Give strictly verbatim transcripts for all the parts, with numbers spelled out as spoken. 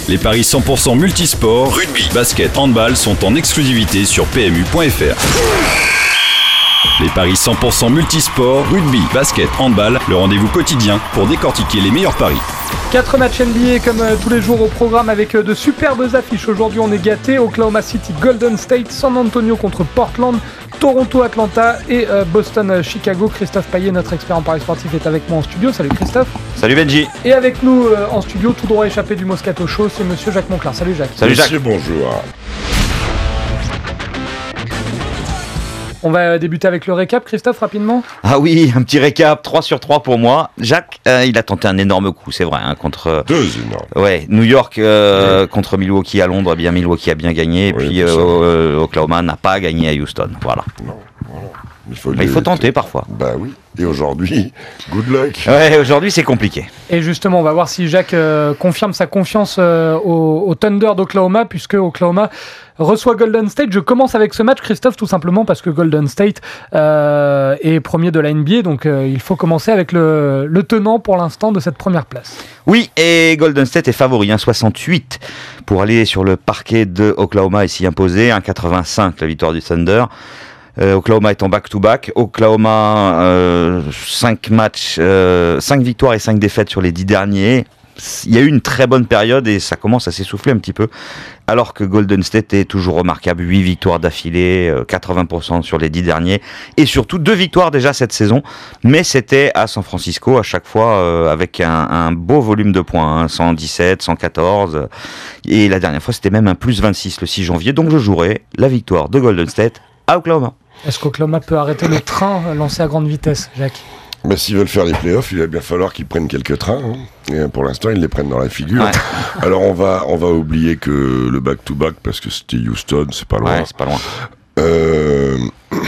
Les paris cent pour cent multisport, rugby, basket, handball sont en exclusivité sur P M U point F R. Les paris cent pour cent multisport, rugby, basket, handball, le rendez-vous quotidien pour décortiquer les meilleurs paris. Quatre matchs N B A comme euh, tous les jours au programme avec euh, de superbes affiches. Aujourd'hui on est gâtés. Oklahoma City, Golden State, San Antonio contre Portland, Toronto, Atlanta et euh, Boston, euh, Chicago. Christophe Payet, notre expert en paris sportif, est avec moi en studio. Salut Christophe. Salut Benji. Et avec nous euh, en studio, tout droit échappé du Moscato Show, c'est monsieur Jacques Monclar. Salut Jacques. Salut Jacques. Monsieur, bonjour. On va débuter avec le récap, Christophe, rapidement. Ah oui, un petit récap, trois sur trois pour moi. Jacques, euh, il a tenté un énorme coup, c'est vrai, hein, contre... Deux énormes. Ouais, New York euh, oui. contre Milwaukee à Londres, eh bien Milwaukee a bien gagné, et oui, puis euh, euh, Oklahoma n'a pas gagné à Houston, voilà. Non, voilà. Il faut, Mais il faut tenter parfois. Bah oui, et aujourd'hui, good luck. Ouais, aujourd'hui c'est compliqué. Et justement, on va voir si Jacques euh, confirme sa confiance euh, au, au Thunder d'Oklahoma, puisque Oklahoma reçoit Golden State. Je commence avec ce match, Christophe, tout simplement parce que Golden State euh, est premier de la N B A, donc euh, il faut commencer avec le, le tenant pour l'instant de cette première place. Oui, et Golden State est favori, un soixante-huit pour aller sur le parquet de Oklahoma et s'y imposer, un quatre-vingt-cinq la victoire du Thunder. Euh, Oklahoma est en back-to-back. Oklahoma, euh, cinq matchs, euh, cinq victoires et cinq défaites sur les dix derniers. Il y a eu une très bonne période et ça commence à s'essouffler un petit peu. Alors que Golden State est toujours remarquable. huit victoires d'affilée, euh, quatre-vingts pour cent sur les dix derniers. Et surtout deux victoires déjà cette saison. Mais c'était à San Francisco à chaque fois euh, avec un, un beau volume de points. Hein, cent dix-sept, cent quatorze. Et la dernière fois c'était même un plus vingt-six le six janvier. Donc je jouerai la victoire de Golden State à Oklahoma. Est-ce qu'Oklahoma peut arrêter le train lancé à grande vitesse, Jacques ? Bah, s'ils veulent faire les playoffs, il va bien falloir qu'ils prennent quelques trains. Hein. Et pour l'instant, ils les prennent dans la figure. Ouais. Alors, on va, on va oublier que le back-to-back, parce que c'était Houston, c'est pas loin. Ouais, c'est pas loin. Euh...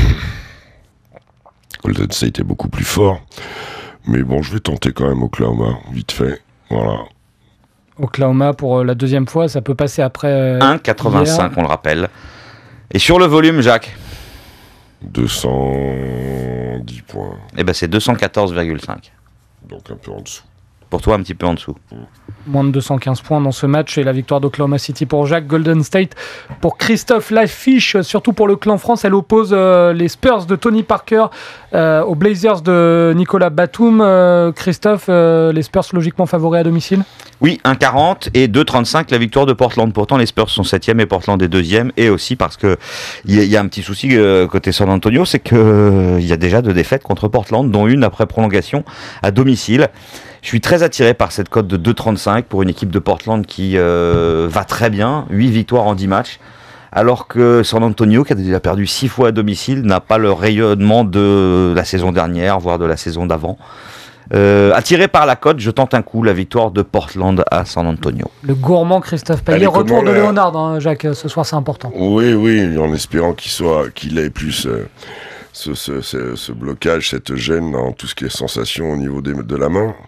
Golden State est beaucoup plus fort. Mais bon, je vais tenter quand même Oklahoma, vite fait. Voilà. Oklahoma, pour la deuxième fois, ça peut passer après... Euh, un virgule quatre-vingt-cinq, on le rappelle. Et sur le volume, Jacques ? deux cent dix points. Eh ben c'est deux cent quatorze virgule cinq. Donc un peu en dessous. Pour toi, un petit peu en dessous. Moins de deux cent quinze points dans ce match et la victoire d'Oklahoma City pour Jacques. Golden State pour Christophe. L'affiche, surtout pour le clan France, elle oppose euh, les Spurs de Tony Parker euh, aux Blazers de Nicolas Batum. Euh, Christophe, euh, les Spurs logiquement favoris à domicile ? Oui, un virgule quarante et deux virgule trente-cinq la victoire de Portland. Pourtant, les Spurs sont septième et Portland est deuxième. Et aussi parce que il y, y a un petit souci euh, côté San Antonio, c'est qu'il euh, y a déjà deux défaites contre Portland, dont une après prolongation à domicile. Je suis très attiré par cette cote de deux virgule trente-cinq pour une équipe de Portland qui euh, va très bien, huit victoires en dix matchs, alors que San Antonio, qui a déjà perdu six fois à domicile, n'a pas le rayonnement de la saison dernière, voire de la saison d'avant. Euh, attiré par la cote, je tente un coup, la victoire de Portland à San Antonio. Le gourmand Christophe Payet, Allez, retour de la... Léonard, hein, Jacques, ce soir c'est important. Oui, oui, en espérant qu'il soit, qu'il ait plus... Euh... Ce, ce, ce, ce blocage, cette gêne dans tout ce qui est sensation au niveau des, de la main.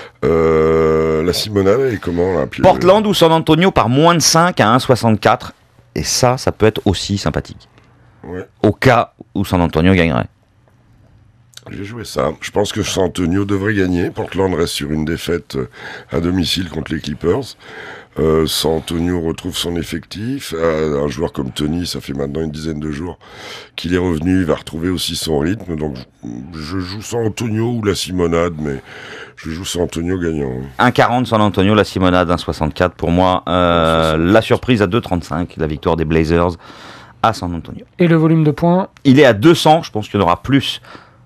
Euh, la Simonade, elle est comment là, puis Portland le... ou San Antonio par moins de cinq à un virgule soixante-quatre. Et ça, ça peut être aussi sympathique. Ouais. Au cas où San Antonio gagnerait. J'ai joué ça. Je pense que San Antonio devrait gagner. Portland reste sur une défaite à domicile contre les Clippers. Euh, San Antonio retrouve son effectif. Euh, un joueur comme Tony, ça fait maintenant une dizaine de jours qu'il est revenu. Il va retrouver aussi son rythme. Donc, je, je joue San Antonio ou la Simonade, mais je joue San Antonio gagnant. un virgule quarante San Antonio, la Simonade un virgule soixante-quatre. Pour moi, euh, la surprise à deux virgule trente-cinq, la victoire des Blazers à San Antonio. Et le volume de points ? Il est à deux cents, je pense qu'il y en aura plus.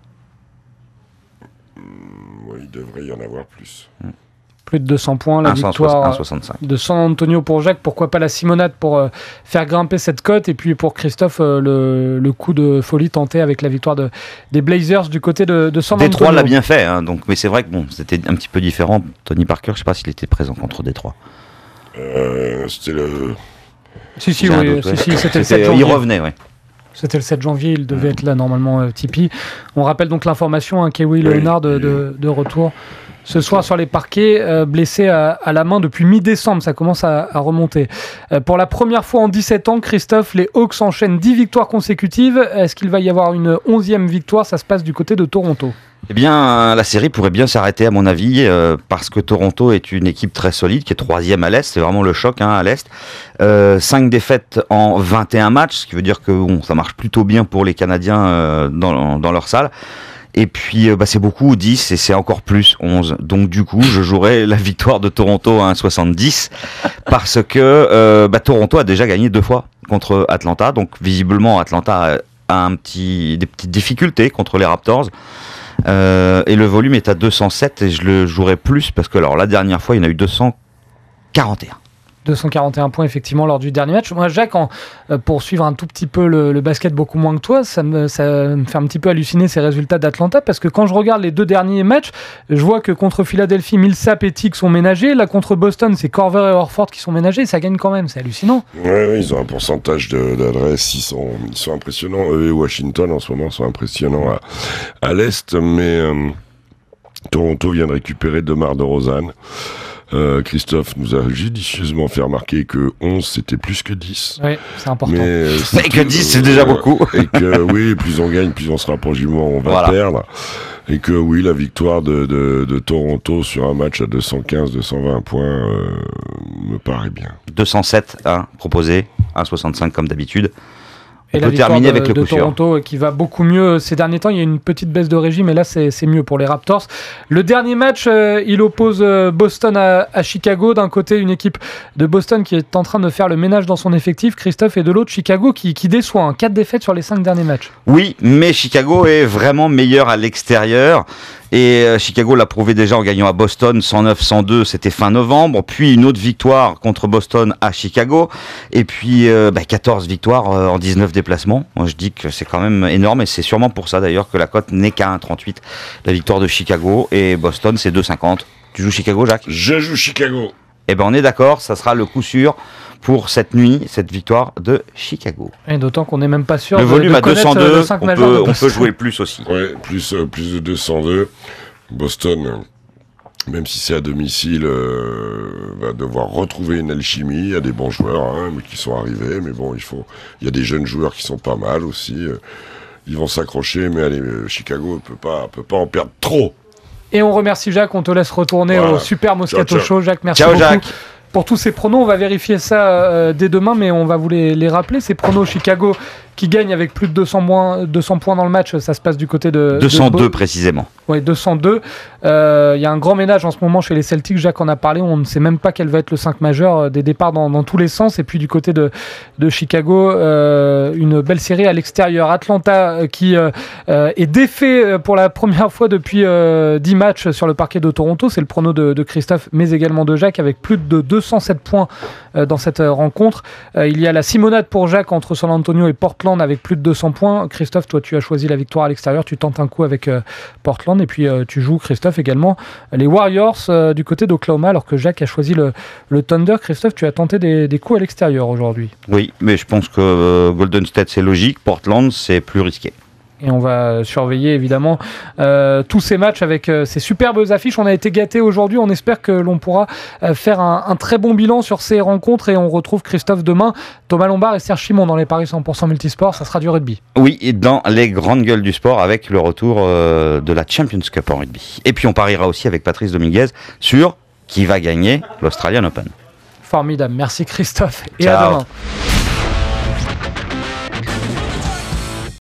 Oui, il devrait y en avoir plus. Hmm. Plus de deux cents points, la un victoire virgule soixante-cinq de San Antonio pour Jacques. Pourquoi pas la Simonade pour euh, faire grimper cette cote. Et puis pour Christophe, euh, le, le coup de folie tenté avec la victoire de, des Blazers du côté de, de San Antonio. Détroit l'a bien fait, hein, donc, mais c'est vrai que bon, c'était un petit peu différent. Tony Parker, je ne sais pas s'il était présent contre Détroit. Euh, c'était le... Si, si, J'ai un oui, doute, si, ouais. si, c'était, c'était le C'était, sept janvier. il revenait, oui. C'était le sept janvier, il devait mmh. être là normalement, euh, Tipeee. On rappelle donc l'information, hein, Kawhi oui, Leonard de, oui. de, de retour ce soir sur les parquets, euh, blessé à, à la main depuis mi-décembre, ça commence à, à remonter. Euh, pour la première fois en dix-sept ans, Christophe, les Hawks enchaînent dix victoires consécutives. Est-ce qu'il va y avoir une onzième victoire ? Ça se passe du côté de Toronto. Eh bien, la série pourrait bien s'arrêter à mon avis, euh, parce que Toronto est une équipe très solide, qui est troisième à l'Est, c'est vraiment le choc hein, à l'Est. Euh, cinq défaites en vingt et un matchs, ce qui veut dire que bon, ça marche plutôt bien pour les Canadiens euh, dans, dans leur salle. Et puis, euh, bah, c'est beaucoup, dix, et c'est encore plus, onze. Donc, du coup, je jouerai la victoire de Toronto à un virgule soixante-dix, parce que euh, bah, Toronto a déjà gagné deux fois contre Atlanta. Donc, visiblement, Atlanta a un petit, des petites difficultés contre les Raptors. Euh, et le volume est à deux cent sept, et je le jouerai plus, parce que alors, la dernière fois, il y en a eu deux cent quarante et un. deux cent quarante et un points effectivement lors du dernier match. Moi, Jacques, en, euh, pour suivre un tout petit peu le, le basket beaucoup moins que toi, ça me, ça me fait un petit peu halluciner ces résultats d'Atlanta, parce que quand je regarde les deux derniers matchs, je vois que contre Philadelphie, Millsap et Tick sont ménagés. Là, contre Boston, c'est Korver et Horford qui sont ménagés. Et ça gagne quand même, c'est hallucinant. Oui, ouais, ils ont un pourcentage de, d'adresse, ils sont, ils sont impressionnants. Eux et Washington, en ce moment, sont impressionnants à, à l'Est, mais euh, Toronto vient de récupérer DeMar DeRozan. Euh, Christophe nous a judicieusement fait remarquer que onze c'était plus que dix. Oui, c'est important. Mais, euh, c'est mais que dix c'est euh, déjà beaucoup. Et que oui, plus on gagne, plus on se rapproche du moment où on va voilà. perdre. Et que oui, la victoire de, de, de Toronto sur un match à deux cent quinze deux cent vingt points euh, me paraît bien. deux cent sept hein, proposé, un virgule soixante-cinq comme d'habitude. Et on la peut terminer de, avec le de coup Toronto sûr. Qui va beaucoup mieux ces derniers temps. Il y a une petite baisse de régime, mais là c'est, c'est mieux pour les Raptors. Le dernier match, euh, il oppose euh, Boston à, à Chicago. D'un côté, une équipe de Boston qui est en train de faire le ménage dans son effectif, Christophe, et de l'autre, Chicago qui, qui déçoit. Hein, quatre défaites sur les cinq derniers matchs. Oui, mais Chicago est vraiment meilleur à l'extérieur. Et euh, Chicago l'a prouvé déjà en gagnant à Boston cent neuf cent deux, c'était fin novembre. Puis une autre victoire contre Boston à Chicago. Et puis euh, bah, quatorze victoires euh, en dix-neuf déplacements. Moi je dis que c'est quand même énorme, et c'est sûrement pour ça d'ailleurs que la cote n'est qu'à un virgule trente-huit. La victoire de Chicago, et Boston c'est deux virgule cinquante. Tu joues Chicago, Jacques ? Je joue Chicago. Eh ben on est d'accord, ça sera le coup sûr pour cette nuit, cette victoire de Chicago. Et d'autant qu'on n'est même pas sûr le de, volume de à deux cent deux, on peut, on peut jouer plus aussi. Ouais, plus, euh, plus de deux cent deux. Boston, euh, même si c'est à domicile, euh, va devoir retrouver une alchimie. Il y a des bons joueurs hein, qui sont arrivés, mais bon, il faut. Il y a des jeunes joueurs qui sont pas mal aussi. Euh, ils vont s'accrocher, mais allez, euh, Chicago ne peut pas, peut pas en perdre trop. Et on remercie Jacques, on te laisse retourner voilà. au Super Moscato ciao, ciao. Show. Jacques, merci ciao, beaucoup. Jacques. Pour tous ces pronos, on va vérifier ça euh, dès demain, mais on va vous les, les rappeler. Ces pronos, Chicago qui gagne avec plus de deux cents points, deux cents points dans le match, ça se passe du côté de... deux cent deux de précisément. Oui, deux cent deux. Il euh, y a un grand ménage en ce moment chez les Celtics, Jacques en a parlé, on ne sait même pas quel va être le cinq majeur, euh, des départs dans, dans tous les sens. Et puis du côté de, de Chicago, euh, une belle série à l'extérieur. Atlanta euh, qui euh, euh, est défait pour la première fois depuis euh, dix matchs sur le parquet de Toronto. C'est le prono de, de Christophe, mais également de Jacques, avec plus de deux cent sept points euh, dans cette euh, rencontre. Euh, il y a la Simonade pour Jacques entre San Antonio et Portland avec plus de deux cents points. Christophe, toi tu as choisi la victoire à l'extérieur, tu tentes un coup avec euh, Portland, et puis euh, tu joues, Christophe, également les Warriors euh, du côté d'Oklahoma, alors que Jacques a choisi le, le Thunder. Christophe, tu as tenté des, des coups à l'extérieur aujourd'hui. Oui, mais je pense que euh, Golden State c'est logique, Portland c'est plus risqué. Et on va surveiller évidemment euh, tous ces matchs avec euh, ces superbes affiches. On a été gâtés aujourd'hui, on espère que l'on pourra euh, faire un, un très bon bilan sur ces rencontres, et on retrouve Christophe demain, Thomas Lombard et Serge Chimon dans les paris cent pour cent multisport. Ça sera du rugby. Oui, et dans les grandes gueules du sport avec le retour euh, de la Champions Cup en rugby. Et puis on pariera aussi avec Patrice Dominguez sur qui va gagner l'Australian Open. Formidable, merci Christophe, et ciao. À demain.